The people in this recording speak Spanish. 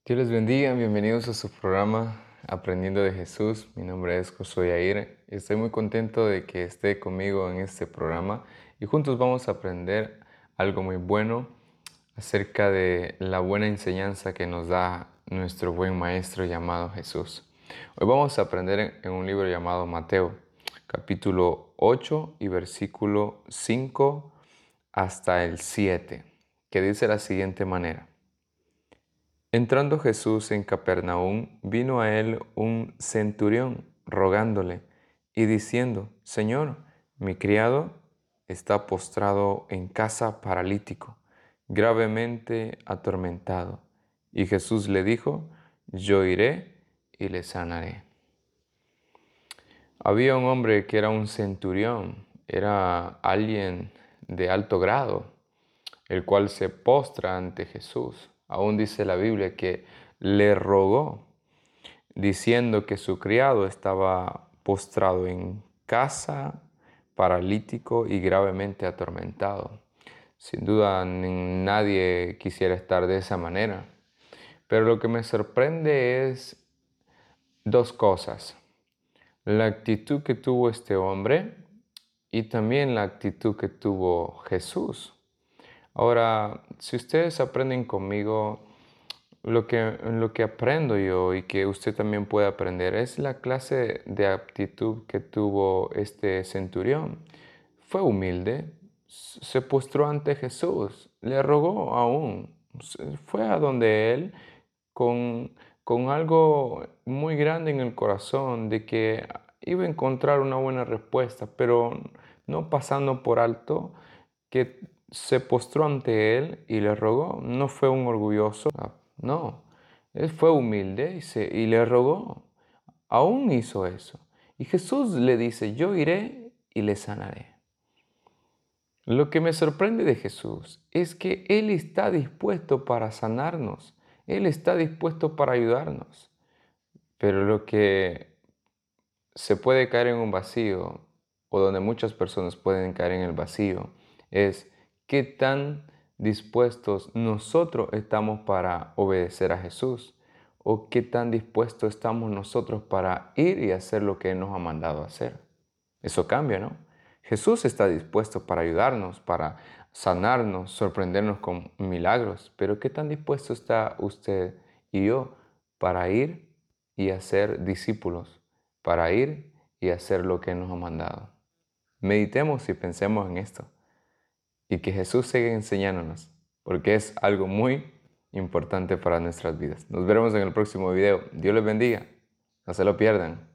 Dios les bendiga, bienvenidos a su programa Aprendiendo de Jesús. Mi nombre es Josué Yair y estoy muy contento de que esté conmigo en este programa y juntos vamos a aprender algo muy bueno acerca de la buena enseñanza que nos da nuestro buen maestro llamado Jesús. Hoy vamos a aprender en un libro llamado Mateo, capítulo 8 y versículo 5 hasta el 7, que dice de la siguiente manera. Entrando Jesús en Capernaum, vino a él un centurión rogándole y diciendo, Señor, mi criado está postrado en casa paralítico, gravemente atormentado. Y Jesús le dijo, yo iré y le sanaré. Había un hombre que era un centurión, era alguien de alto grado, el cual se postra ante Jesús. Aún dice la Biblia que le rogó, diciendo que su criado estaba postrado en casa, paralítico y gravemente atormentado. Sin duda nadie quisiera estar de esa manera. Pero lo que me sorprende es dos cosas. La actitud que tuvo este hombre y también la actitud que tuvo Jesús. Ahora, si ustedes aprenden conmigo, lo que aprendo yo y que usted también puede aprender es la clase de actitud que tuvo este centurión. Fue humilde, se postró ante Jesús, le rogó aún, fue a donde él con, con algo muy grande en el corazón de que iba a encontrar una buena respuesta, pero no pasando por alto que se postró ante él y le rogó. No fue un orgulloso, no. Él fue humilde y le rogó. Aún hizo eso. Y Jesús le dice, yo iré y le sanaré. Lo que me sorprende de Jesús es que Él está dispuesto para sanarnos. Él está dispuesto para ayudarnos. Pero lo que se puede caer en un vacío, o donde muchas personas pueden caer en el vacío, es qué tan dispuestos nosotros estamos para obedecer a Jesús, o qué tan dispuestos estamos nosotros para ir y hacer lo que Él nos ha mandado hacer. Eso cambia, ¿no? Jesús está dispuesto para ayudarnos, para sanarnos, sorprendernos con milagros, pero ¿qué tan dispuesto está usted y yo para ir y hacer discípulos, para ir y hacer lo que nos ha mandado? Meditemos y pensemos en esto y que Jesús siga enseñándonos, porque es algo muy importante para nuestras vidas. Nos veremos en el próximo video. Dios les bendiga. No se lo pierdan.